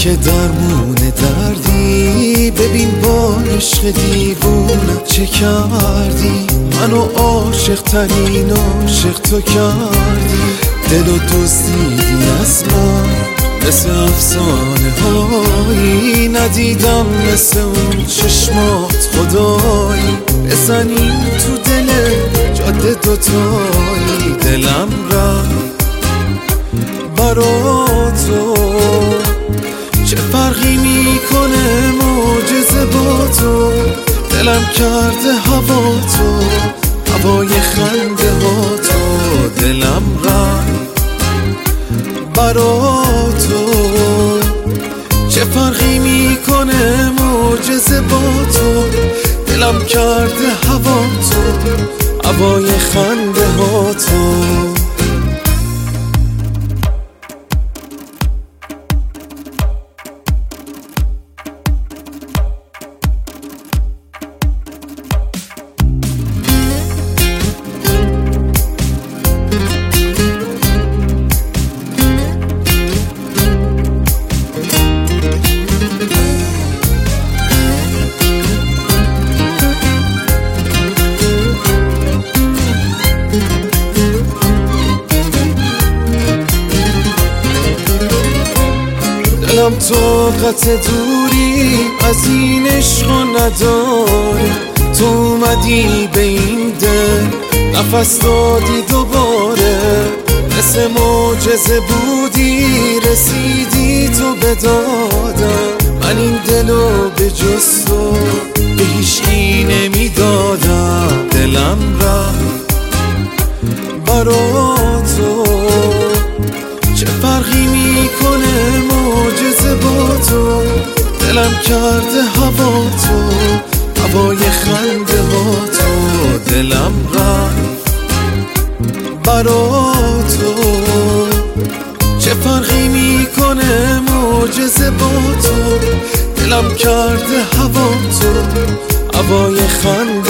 که درمون دردی، ببین با عشق دیوونه چه کردی. منو عاشق ترین عاشق تو کردی. دلو دزدیدی از من مثل افسانه هایی، ندیدم مثل اون چشمات خدایی. بزنیم تو دل جاده دوتایی، دلم رفت برا تو. چه فرقی میکنه معجزه با تو، دلم کرده هوا تو، هوای خنده ها تو. دلم رفت برا تو. چه فرقی میکنه معجزه با تو، دلم کرده هوا تو، هوای خنده ها تو. دلم طاقت دوری از این عشق نداره. تو اومدی به این دل نفس دادی دوباره، مثل معجزه بودی رسیدی تو به دادم. من این دلو به جز تو به هیچکی نمیدادم. دلم رفت برا تو. چه فرقی میکنه معجزه با تو، دلم کرده هوا تو، هوای خنده ها تو. دلم رفت برا تو. چه فرقی میکنه معجزه با تو، دلم کرده هوا تو، هوای خنده